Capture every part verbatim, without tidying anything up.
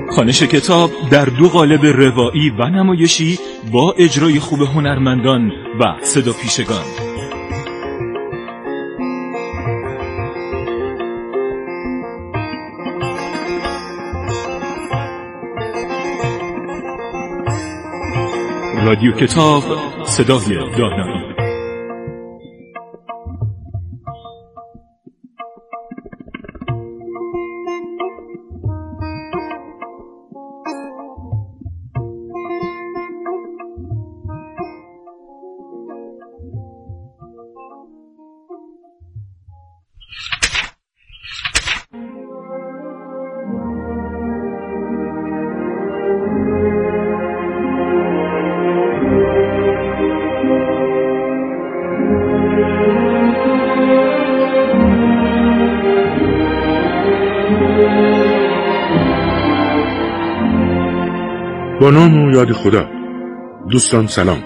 خوانش کتاب در دو قالب روایی و نمایشی با اجرای خوب هنرمندان و صدا پیشگان. رادیو کتاب، صدای دانایی. با نام و یاد خدا. دوستان سلام.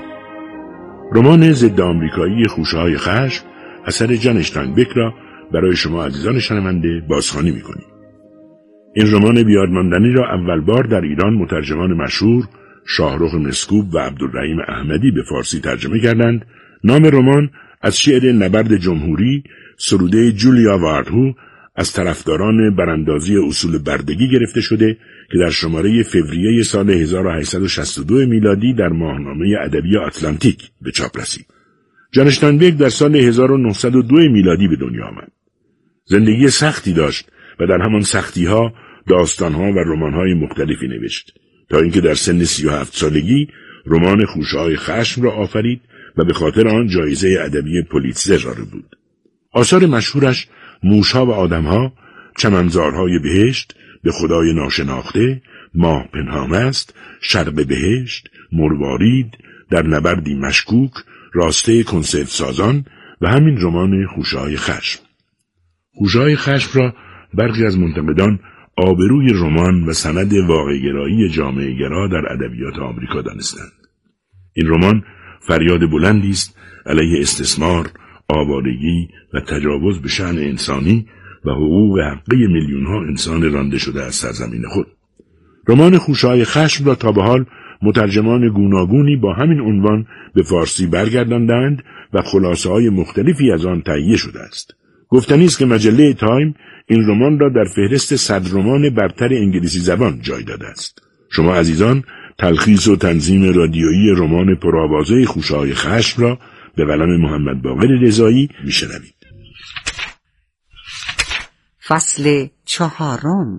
رمان ضد آمریکایی خوشه‌های خشم اثر جان اشتاینبک را برای شما عزیزان شنونده بازخوانی می‌کنیم. این رمان بیادماندنی را اول بار در ایران مترجمان مشهور شاهرخ مسکوب و عبدالرحیم احمدی به فارسی ترجمه کردند. نام رمان از شعر نبرد جمهوری سروده جولیا واردهو از طرفداران براندازی اصول بردگی گرفته شده که در شماره فوریه سال هزار و هشتصد و شصت و دو میلادی در ماهنامه ادبی آتلانتیک به چاپ رسید. جان اشتاینبک در سال هزار و نهصد و دو میلادی به دنیا آمد. زندگی سختی داشت و در همان سختی‌ها داستان‌ها و رمان‌های مختلفی نوشت تا اینکه در سن سی و هفت سالگی رمان خوشه‌های خشم را آفرید و به خاطر آن جایزه ادبی پولیتزر را بود. آثار مشهورش موشها و آدمها، چمنزارهای بهشت، به خدای ناشناخته، ماه پنهان است، شرق بهشت، مروارید، در نبردی مشکوک، راسته کنسرت سازان و همین رمان خوشه‌های خشم. خوشه‌های خشم را برخی از منتقدان آبروی رمان و سند واقع‌گرایی جامعه گرا در ادبیات آمریکا دانستند. این رمان فریاد بلندی است علیه استثمار، آوارگی و تجاوز به شأن انسانی و حقوق حقی میلیون‌ها انسان رانده شده از سرزمین خود. رمان خوشه‌های خشم را تا به حال مترجمان گوناگونی با همین عنوان به فارسی برگرداندند و خلاصه‌های مختلفی از آن تهیه شده است. گفتنی است که مجله تایم این رمان را در فهرست صد رمان برتر انگلیسی زبان جای داده است. شما عزیزان تلخیص و تنظیم رادیویی رمان پرآوازه خوشه‌های خشم را به قلم محمد باقر رضایی میشنوید. فصل چهارم.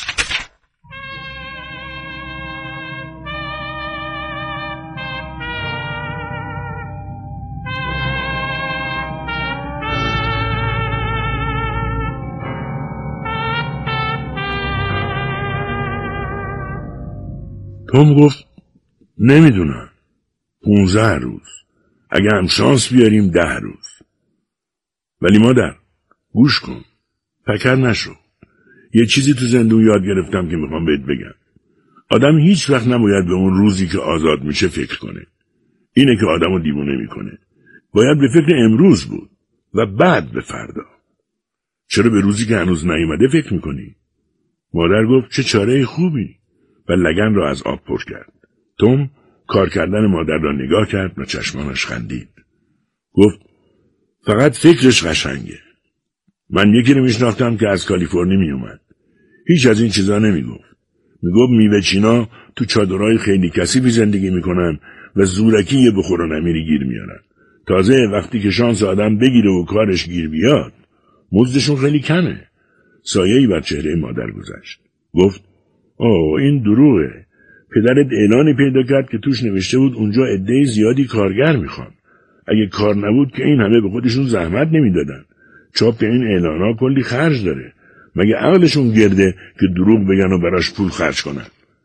توم گفت نمیدونم. پونزده روز. اگه هم شانس بیاریم ده روز. ولی مادر گوش کن. فکر نشو. یه چیزی تو زندون یاد گرفتم که میخوام بهت بگم. آدم هیچ وقت نباید به اون روزی که آزاد میشه فکر کنه. اینه که آدمو دیوونه میکنه. باید به فکر امروز بود و بعد به فردا. چرا به روزی که هنوز نیومده فکر میکنی؟ مادر گفت چه چاره خوبی و لگن را از آب پر کرد. توم کار کردن مادر را نگاه کرد و چشمانش خندید. گفت فقط فکرش قشنگه. من یکی رو میشناختم که از کالیفرنیا می اومد. هیچ از این چیزا نمیگفت. میگفت میوه چینا تو چادرهای خیلی کثیفی زندگی میکنن و زورکی یه بخور و نمیری گیر میارن. تازه وقتی که شانس آدم بگیره و کارش گیر بیاد مزدشون خیلی کمه. سایه‌ای بر چهره مادر گذشت. گفت اوه این دروغه. پدرت اعلانی پیدا کرد که توش نوشته بود اونجا عده زیادی کارگر میخوان. اگه کار نبود که این همه به خودشون زحمت نمیدادن. چاپ این اعلانا کلی خرج داره. مگه عقلشون گرده که دروغ بگن و براش پول خرج کنن؟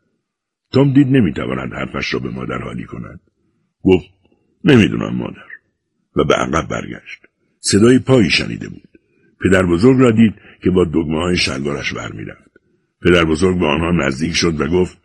توم دید نمیتواند حرفش را به مادر حالی کند. گفت نمیدونم مادر و به عقب برگشت. صدای پایی شنیده بود. پدر بزرگ را دید که با دگمه های شلوارش برمیرفت. پدر بزرگ به آنها نزدیک شد و گفت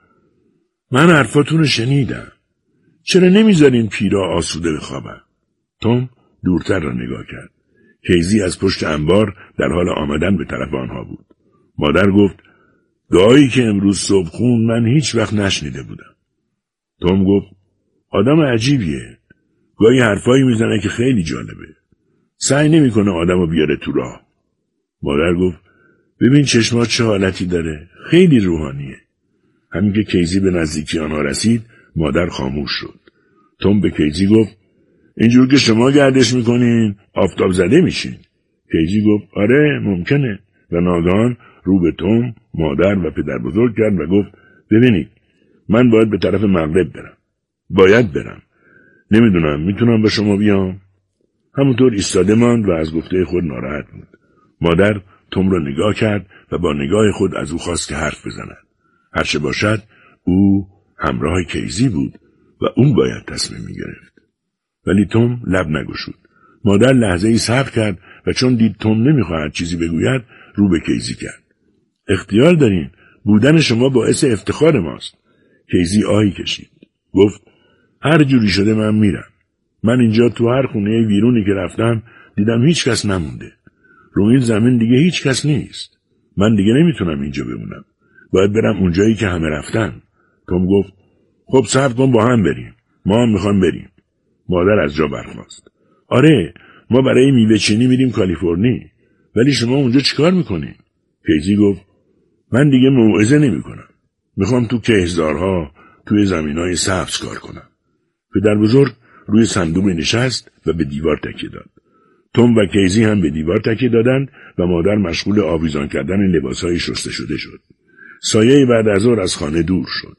من حرفاتون رو شنیدم. چرا نمیذارین پیرا آسوده بخوابن؟ توم دورتر را نگاه کرد. کیزی از پشت انبار در حال آمدن به طرف آنها بود. مادر گفت دعایی که امروز صبح خون من هیچ وقت نشنیده بودم. توم گفت آدم عجیبیه. گاهی حرفایی میزنه که خیلی جالبه. سعی نمیکنه آدمو بیاره تو راه. مادر گفت ببین چشمات چه حالتی داره. خیلی روحانیه. همین که کیزی به نزدیکی آنها رسید مادر خاموش شد. توم به کیزی گفت اینجور که شما گردش میکنین آفتاب زده میشین. کیزی گفت آره ممکنه و ناگهان رو به توم، مادر و پدر بزرگ کرد و گفت ببینید من باید به طرف مغرب برم. باید برم. نمیدونم میتونم به شما بیام؟ همونطور ایستاده ماند و از گفته خود ناراحت بود. مادر توم را نگاه کرد و با نگاه خود از او خواست که حرف بزند. هرچه باشد او همراه کیزی بود و اون باید تصمیم میگرفت. ولی توم لب نگشود. مادر لحظه ای صبر کرد و چون دید توم نمیخواهد چیزی بگوید رو به کیزی کرد. اختیار دارین. بودن شما باعث افتخار ماست. کیزی آهی کشید. گفت هر جوری شده من میرم. من اینجا تو هر خونه ویرونی که رفتم دیدم هیچ کس نمونده. رو این زمین دیگه هیچ کس نیست. من دیگه نمیتونم اینجا بمونم. باید برم اونجایی که همه رفتن. توم گفت خب صبر کن با هم بریم. ما هم میخوام بریم. مادر از جا برخاست. آره ما برای میوه چینی میریم کالیفرنی. ولی شما اونجا چیکار میکنین؟ کیزی گفت من دیگه موعظه نمیکنم. میخوام تو کهزارها توی زمینای سبز کار کنم. پدر بزرگ روی صندوق نشست و به دیوار تکیه داد. توم و کیزی هم به دیوار تکیه دادند و مادر مشغول آویزان کردن لباسهای شسته شده شد. سایه بعد از ظهر از خانه دور شد.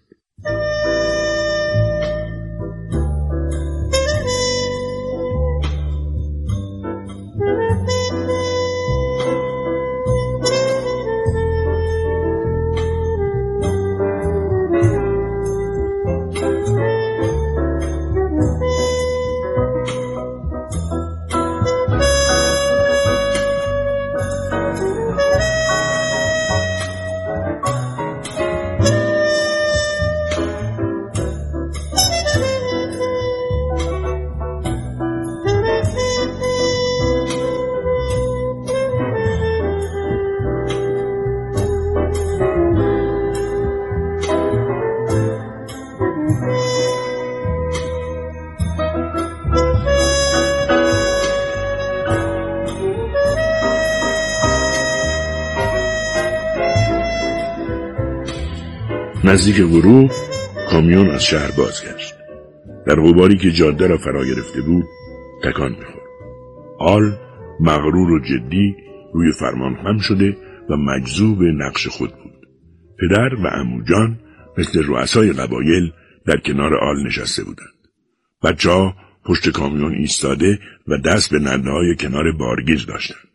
نزدیک غروب کامیون از شهر بازگشت. در غباری که جاده را فرا گرفته بود تکان می‌خورد. آل مغرور و جدی روی فرمان خم شده و مجذوب نقش خود بود. پدر و عموجان مثل رؤسای قبایل در کنار آل نشسته بودند. بچه‌ها پشت کامیون ایستاده و دست به نرده‌های کنار بارگیر داشتند.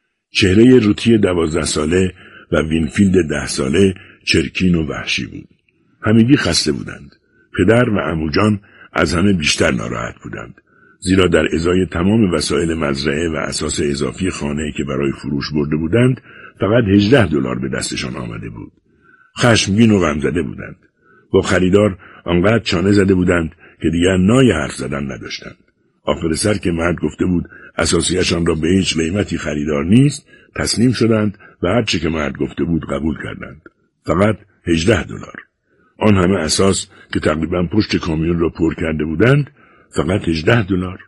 چهره روتی دوازده ساله و وینفیلد ده ساله چرکین و وحشی بود. همگی خسته بودند. پدر و عموجان از همه بیشتر ناراحت بودند. زیرا در ازای تمام وسایل مزرعه و اساس اضافی خانه که برای فروش برده بودند فقط هجده دلار به دستشان آمده بود. خشمگین و غمزده بودند. با خریدار آنقدر چانه زده بودند که دیگر نای حرف زدن نداشتند. آخر سر که مرد گفته بود اساسیشان را به هیچ قیمتی خریدار نیست، تسلیم شدند و هر چه که مرد گفته بود قبول کردند. فقط هجده دلار. آن همه اساس که تقریبا پشت کامیون را پر کرده بودند فقط هجده دلار.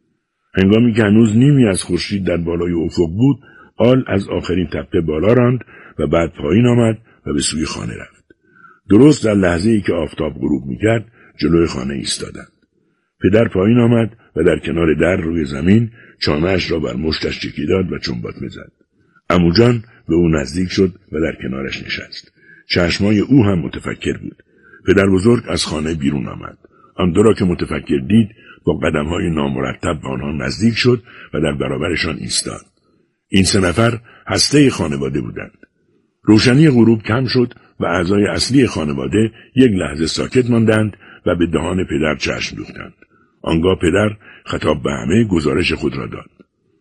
هنگامی که هنوز نیمی از خورشید در بالای افق بود، آل از آخرین تپه بالا راند و بعد پایین آمد و به سوی خانه رفت. درست در لحظه‌ای که آفتاب غروب می‌کرد جلوی خانه ایستادند. پدر پایین آمد و در کنار در روی زمین چانه‌اش را بر مشتش چکی داد و چنباتمه زد. عموجان به او نزدیک شد و در کنارش نشست. چشمای او هم متفکر بود. پدر بزرگ از خانه بیرون آمد. آن دو را که متفکر دید با قدم‌های نامرتب به آنها نزدیک شد و در برابرشان ایستاد. این سه نفر هسته خانواده بودند. روشنی غروب کم شد و اعضای اصلی خانواده یک لحظه ساکت ماندند و به دهان پدر چشم دوختند. آنگاه پدر خطاب به همه گزارش خود را داد.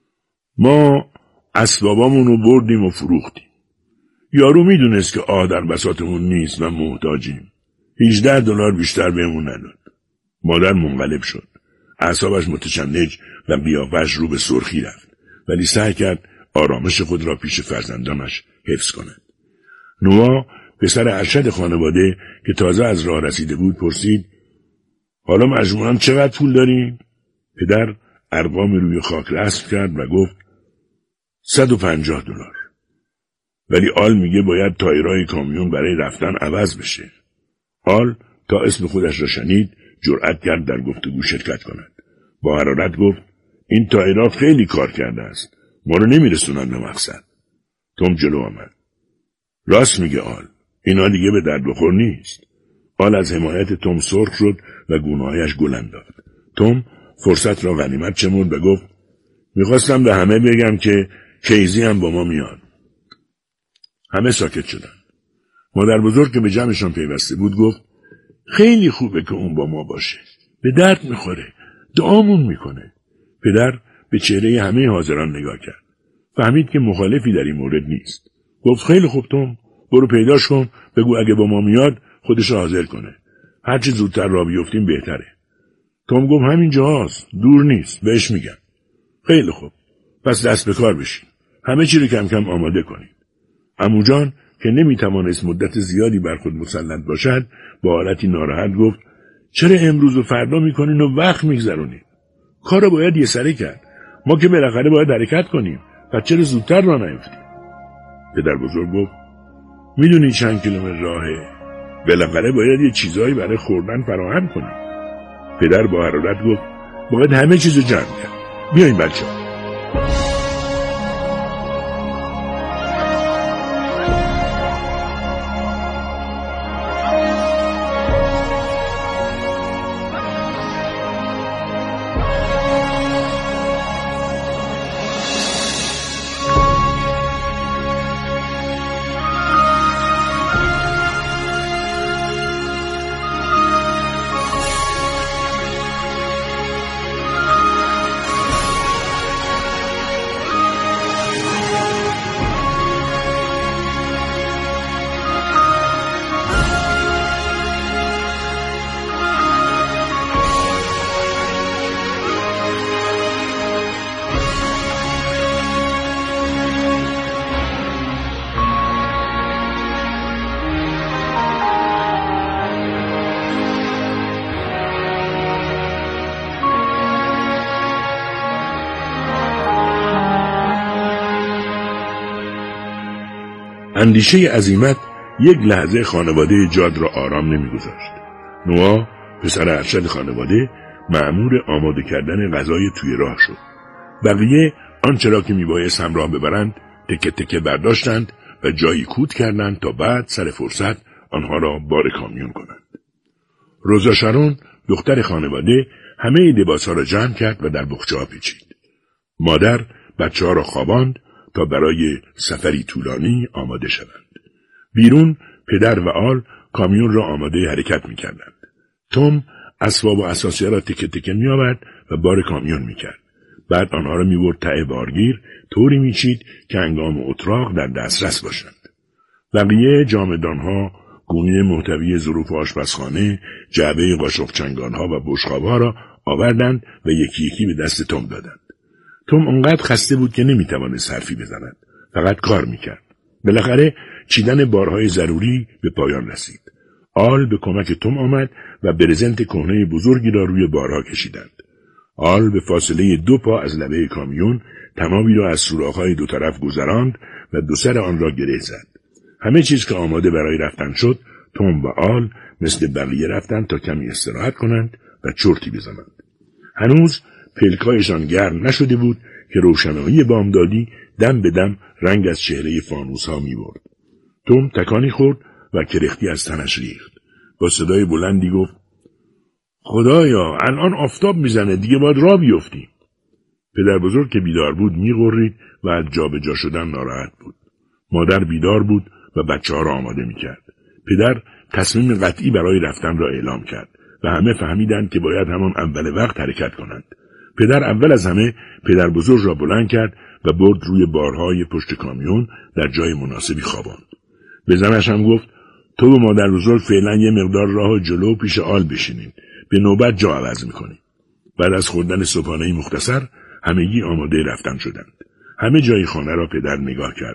ما اسبابامون رو بردیم و فروختیم. یارو میدونست که آه در بساطمون نیست و محتاجیم. هجده دلار بیشتر بهمون نداد. مادر منقلب شد. اعصابش متشنج و قیافش رو به سرخی رفت. ولی سعی کرد آرامش خود را پیش فرزندانش حفظ کند. نوا پسر ارشد خانواده که تازه از راه رسیده بود پرسید: حالا مجموعاً چقدر پول داریم؟ پدر ارقام روی خاک رسم کرد و گفت: صد و پنجاه دلار. ولی آل میگه باید تایرهای کامیون برای رفتن عوض بشه. آل تا اسم خودش را شنید جرأت کرد در گفتگو شرکت کند. با حرارت گفت: این تایرها خیلی کار کرده است. ما رو نمیرسونن به مقصد. توم جلو آمد. راست میگه آل. اینا دیگه به درد بخور نیست. آل از حمایت توم سرخ شد و گونه‌هایش گل انداخت. توم فرصت را غنیمت شمرد و گفت: میخواستم به همه بگم که کیزی هم با ما میاد. همه ساکت شدن. مادر بزرگ که به جمعشان پیوسته بود گفت: خیلی خوبه که اون با ما باشه. به درد میخوره. دعامون میکنه. پدر به چهره همه حاضران نگاه کرد. فهمید که مخالفی در این مورد نیست. گفت: خیلی خوب توم، برو پیداش کن، بگو اگه با ما میاد خودش حاضر کنه. هرچی زودتر راه بیفتیم بهتره. توم گفت: همین جاست، دور نیست، بهش میگم. خیلی خوب، پس دست به کار بشین. همه چی رو کم کم آماده کنید. عمو جان که نمیتوانست مدت زیادی بر خود مسلط باشد با حالتی ناراحت گفت: چرا امروز و فردا میکنین و وقت میگذرونین؟ کارو باید یه سره کرد. ما که بالاخره باید حرکت کنیم. پس چرا زودتر راه نیفتیم؟ پدر بزرگ گفت: میدونی چند کیلومتر راهه؟ بالاخره باید یه چیزایی برای خوردن فراهم کنیم. پدر با حرارت گفت: باید همه چیزو جمع کرد. بیاین بچه‌ها. اندیشه عزیمت یک لحظه خانواده جاد را آرام نمیگذاشت. نوآ پسر ارشد خانواده مأمور آماده کردن غذای توی راه شد. بقیه آنچه را که میبایست همراه ببرند تکه تکه برداشتند و جایی کود کردند تا بعد سر فرصت آنها را بار کامیون کنند. روزا شارون دختر خانواده همه لباسها را جمع کرد و در بخچه‌ها پیچید. مادر بچه‌ها را خواباند تا برای سفری طولانی آماده شوند. بیرون پدر و آل کامیون را آماده حرکت می کردند. توم اسباب و اساسیه را تکه تکه می آورد و بار کامیون می کرد. بعد آنها را می برد ته بارگیر طوری می چید که هنگام اتراق در دسترس باشند. بقیه جامدانها، گونی محتوی ظروف آشپزخانه، جعبه قاشق چنگانها و بشقابها را آوردند و یکی یکی به دست توم دادند. توم انقدر خسته بود که نمیتوانست حرفی بزند. فقط کار میکرد. بالاخره چیدن بارهای ضروری به پایان رسید. آل به کمک توم آمد و برزنت کهنه بزرگی را روی بارها کشیدند. آل به فاصله دو پا از لبه کامیون تمامی را از سوراخ‌های دو طرف گذراند و دو سر آن را گره زد. همه چیز که آماده برای رفتن شد، توم و آل مثل بقیه رفتند تا کمی استراحت کنند و چرتی بزنند. هنوز پلکایشان گرم نشده بود که روشنایی بامدادی دم به دم رنگ از چهره فانوس ها می برد. توم تکانی خورد و کرختی از تنش ریخت. با صدای بلندی گفت: خدایا، الان آفتاب میزنه، دیگه باید راه بیفتیم. پدر بزرگ که بیدار بود میغرید و از جا به جا شدن ناراحت بود. مادر بیدار بود و بچه ها را آماده میکرد. پدر تصمیم قطعی برای رفتن را اعلام کرد و همه فهمیدند که باید همان اول وقت حرکت کنند. پدر اول از همه پدر بزرگ را بلند کرد و برد روی بارهای پشت کامیون در جای مناسبی خواباند. به زنش هم گفت: تو و مادر بزرگ فعلا یه مقدار راه جلو پیش آل بشینین، به نوبت جا عوض میکنیم. بعد از خوردن صبحانه مختصر همگی آماده رفتن شدند. همه جای خانه را پدر نگاه کرد.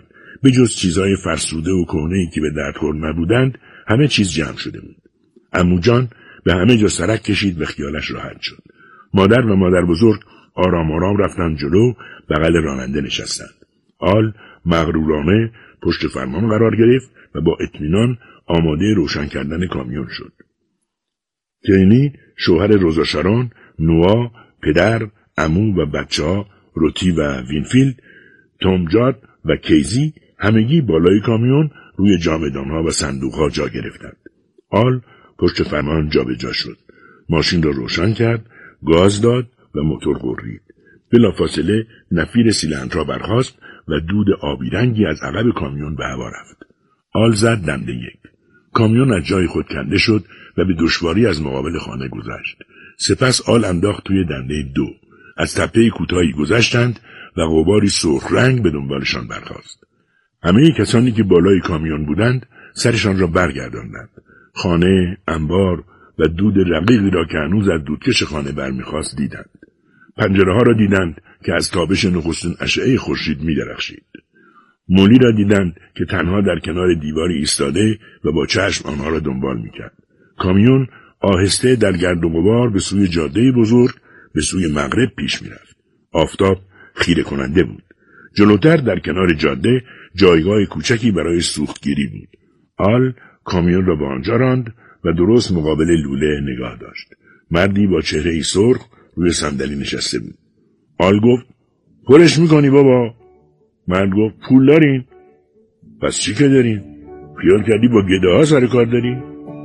به جز چیزهای فرسوده و کهنه‌ای که به درد خور نبودند همه چیز جمع شده بود. عمو جان به همه جا سرک کشید و خیالش راحت شد. مادر و مادر بزرگ آرام آرام رفتند جلو، بغل راننده نشستند. آل مغرورانه پشت فرمان قرار گرفت و با اطمینان آماده روشن کردن کامیون شد. ترینی، شوهر روزا شارون، نوا، پدر، عمو و بچه‌ها، روتی و وینفیلد، توم جاد و کیزی همگی بالای کامیون روی جامدانها و صندوقها جا گرفتند. آل پشت فرمان جابجا شد. ماشین را روشن کرد، گاز داد و موتور غرید. بلافاصله نفیر سیلندرها برخاست و دود آبی رنگی از عقب کامیون به هوا رفت. آل زد دنده یک. کامیون از جای خود کنده شد و به دشواری از مقابل خانه گذشت. سپس آل انداخت توی دنده دو. از تپه کوتاهی گذشتند و غباری سرخ رنگ به دنبالشان برخاست. همه کسانی که بالای کامیون بودند سرشان را برگرداندند. خانه، انبار و دود رقیقی را که هنوز از دودکش خانه برمیخواست دیدند. پنجره ها را دیدند که از تابش نخستین اشعه خورشید می‌درخشید. مولی را دیدند که تنها در کنار دیواری ایستاده و با چشم آنها را دنبال می‌کرد. کامیون آهسته در گرد و غبار به سوی جاده بزرگ به سوی مغرب پیش می‌رفت. آفتاب خیره کننده بود. جلوتر در کنار جاده جایگاه کوچکی برای سوختگیری بود. آل کامیون را به آنجا راند و درست مقابل لوله نگاه داشت. مردی با چهره‌ای سرخ روی صندلی نشسته بود. آل گفت: پرش میکنی بابا؟ مرد گفت: پول دارین؟ پس چی که دارین؟ خیال کردی با گده ها سر کار دارین؟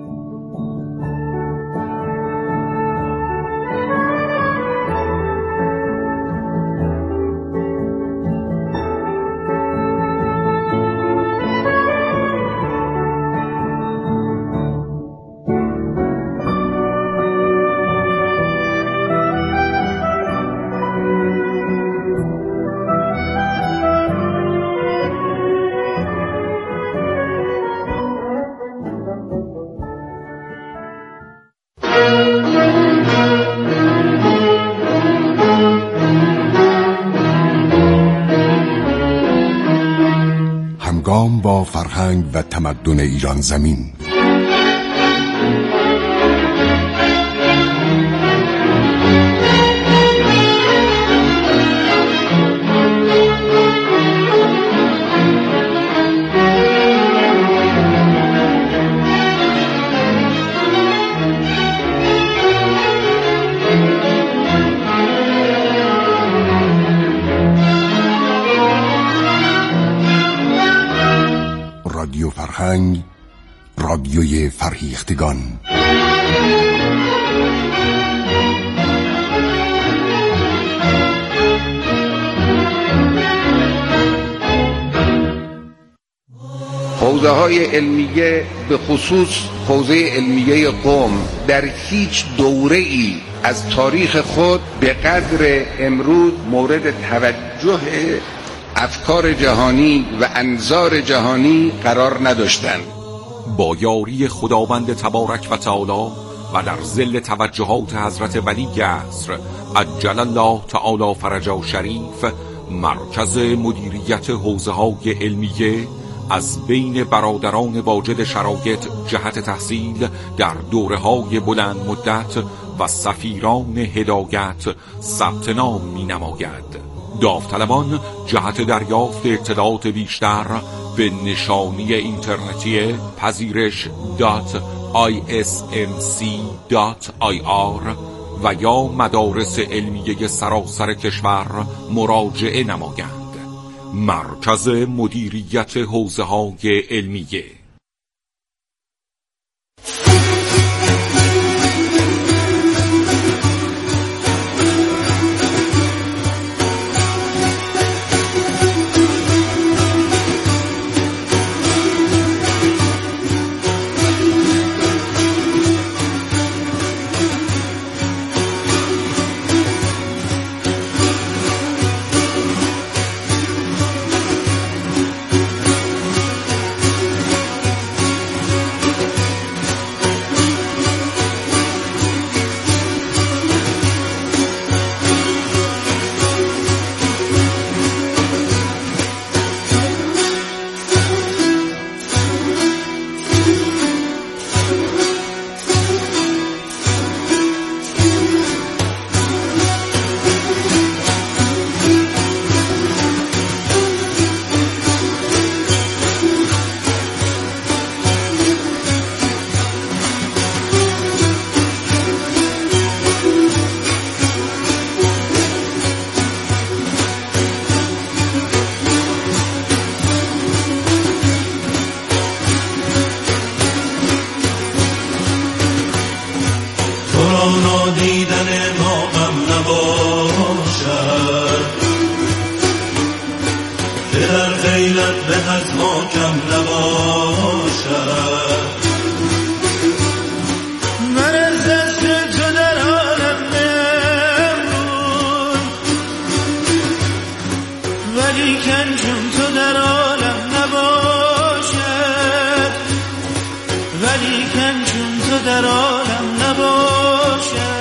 با فرهنگ و تمدن ایران زمین. رادیو فرهنگ، رادیوی فرهیختگان. حوزه های علمیه به خصوص حوزه علمیه قم در هیچ دوره ای از تاریخ خود به قدر امروز مورد توجه افکار جهانی و انظار جهانی قرار نداشتند. با یاری خداوند تبارک و تعالی و در ظل توجهات حضرت ولی عصر عجل الله تعالی فرجه شریف، مرکز مدیریت حوزه های علمیه از بین برادران واجد شرایط جهت تحصیل در دوره های بلند مدت و سفیران هدایت ثبت نام می نماید. داوطلبان جهت دریافت اطلاعات بیشتر به نشانی اینترنتی پذیرش دات آی اس ام سی دات آی آر و یا مدارس علمیه سراسر کشور مراجعه نمایند. مرکز مدیریت حوزه های علمیه. به از ما کم نباشد. من از دست تو در عالم نمون، ولی کن چون تو در عالم نباشد، ولی کن چون تو در عالم نباشد.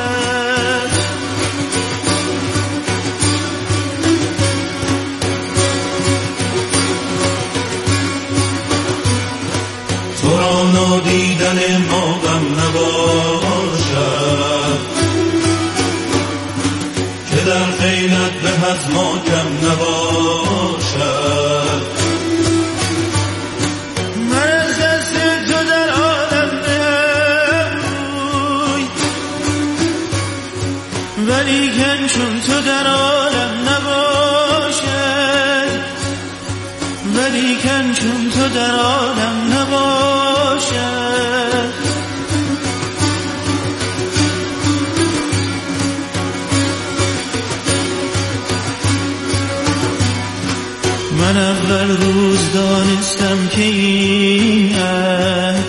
تو را نادیدن ما غم نباشد، که در خیلت به از ما کم نباشد. من از دست تو در عالم نموی، ولی کن چون تو در عالم نباشد، ولی کن چون تو در عالم نباشد. من اول روز دانستم که این عهد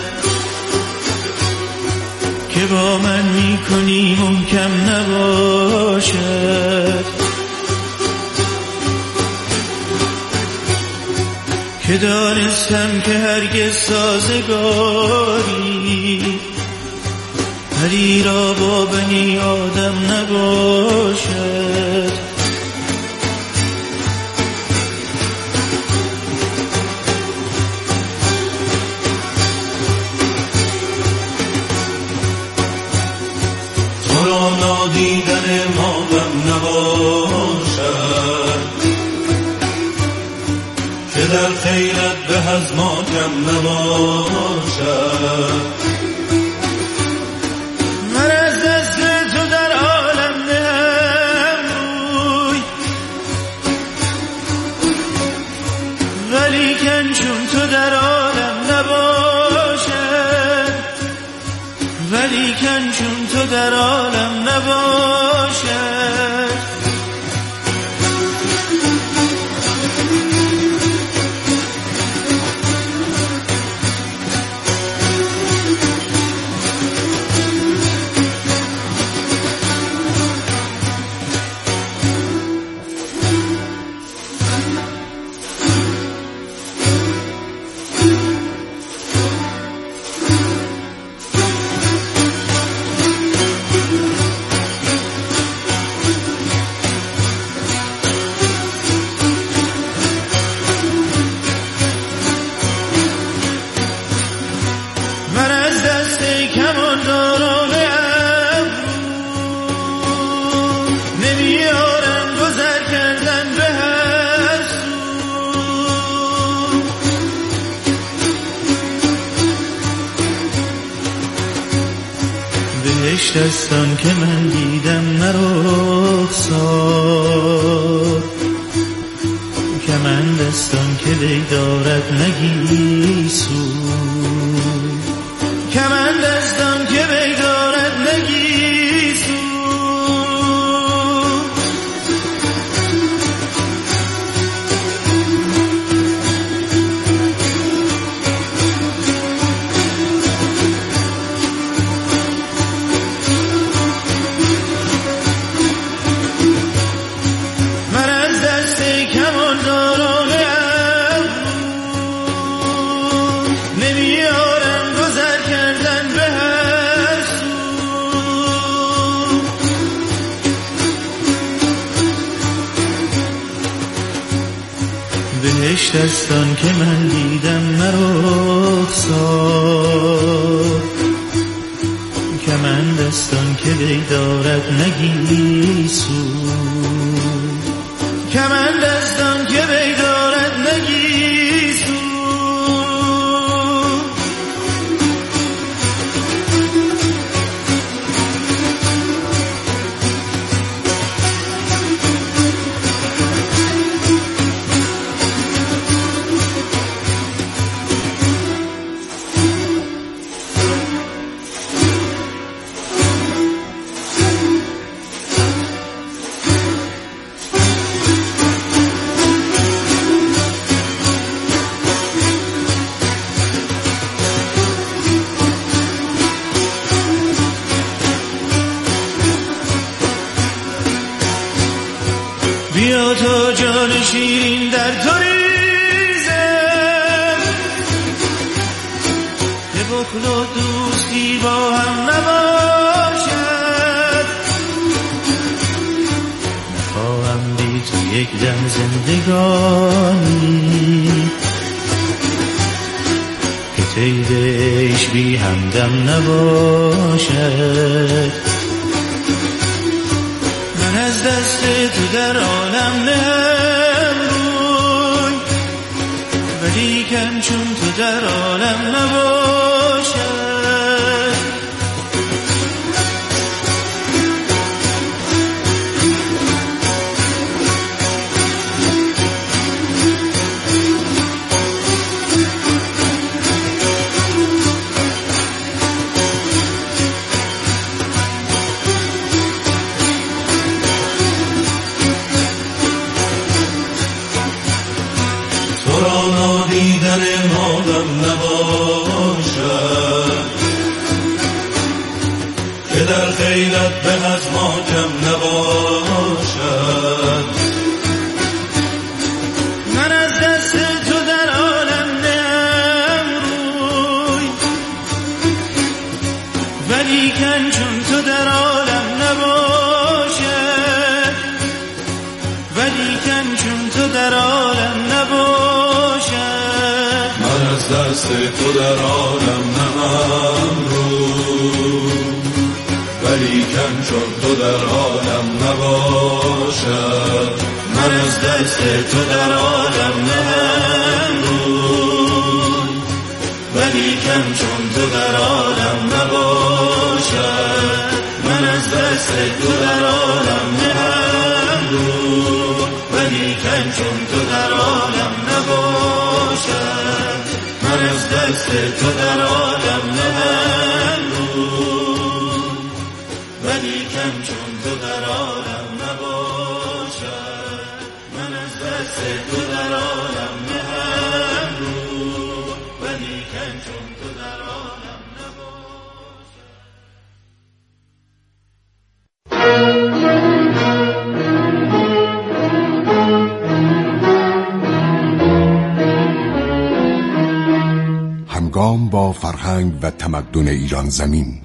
که با من میکنی محکم نباشد، که دانستم که هرگز سازگاری پری را با بنی آدم نباشد. تو را نادیدن ما غم نباشد، که در خیرت به از ما کم نباشد. من از دست تو در عالم نموی، ولی کن چون تو در عالم نباشد، ولی کن چون تو در عالم نباشد. بهشت استان که من دیدم نرخسار، که من دستان که وی دارد نگیسو، که من دستان که وی دارد نگیسو. بهشت استان که من دیدم نرخسار، که من دستان که وی دارد نگیسو، که من دستان که وی دارد نگیسو. در تو ریزم که بخل و دوستی با هم نباشد. نخواهم بی تو یک دم زندگانی که تیرش بی همدم نباشد. من از دست تو در عالم نهم روی، ولیکن چون تو در عالم نباشد. خیلت به از ما کم نباشد. من از دست تو در عالم نهم روی، ولیکن چون تو در عالم نباشد. ولیکن چون تو در عالم نباشد. من از دست تو در عالم نهم روی، ولیکن چون تو در عالم نباشد. من از دست تو در عالم نهم روی، ولیکن چون تو در عالم نباشد. من از دست تو در عالم نهم روی، ولیکن چون تو در عالم نباشد. من از دست تو در عالم نهم روی، ولیکن چون تو در عالم نباشد. من از دست تو در عالم نهم روی، ولیکن چون تو در عالم نباشد. همگام با فرهنگ و تمدن ایران زمین.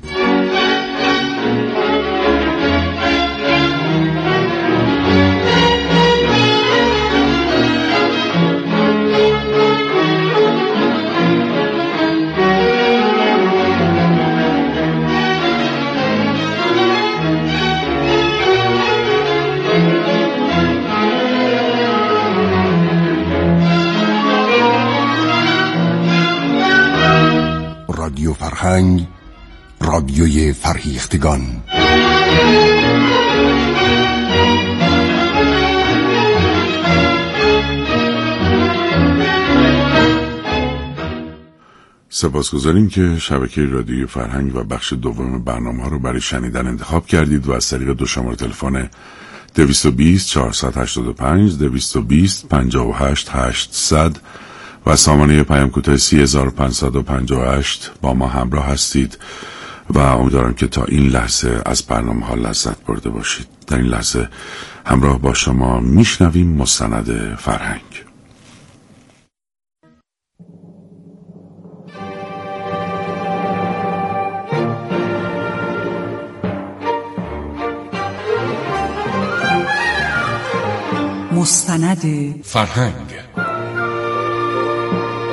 رادیو فرهنگ، رادیوی فرهیختگان. سپاسگزاریم که شبکه رادیوی فرهنگ و بخش دوم برنامه رو برای شنیدن انتخاب کردید و از طریق دو شماره تلفن دویست و بیست چهارصد و هشتاد و پنج دویست و بیست پنجاه و هشت هشتصد و سامانه پیام کوتاه سی هزار و پانصد و پنجاه و هشت با ما همراه هستید و امیدوارم که تا این لحظه از برنامه ها لذت برده باشید. در این لحظه همراه با شما میشنویم مستند فرهنگ. مستند فرهنگ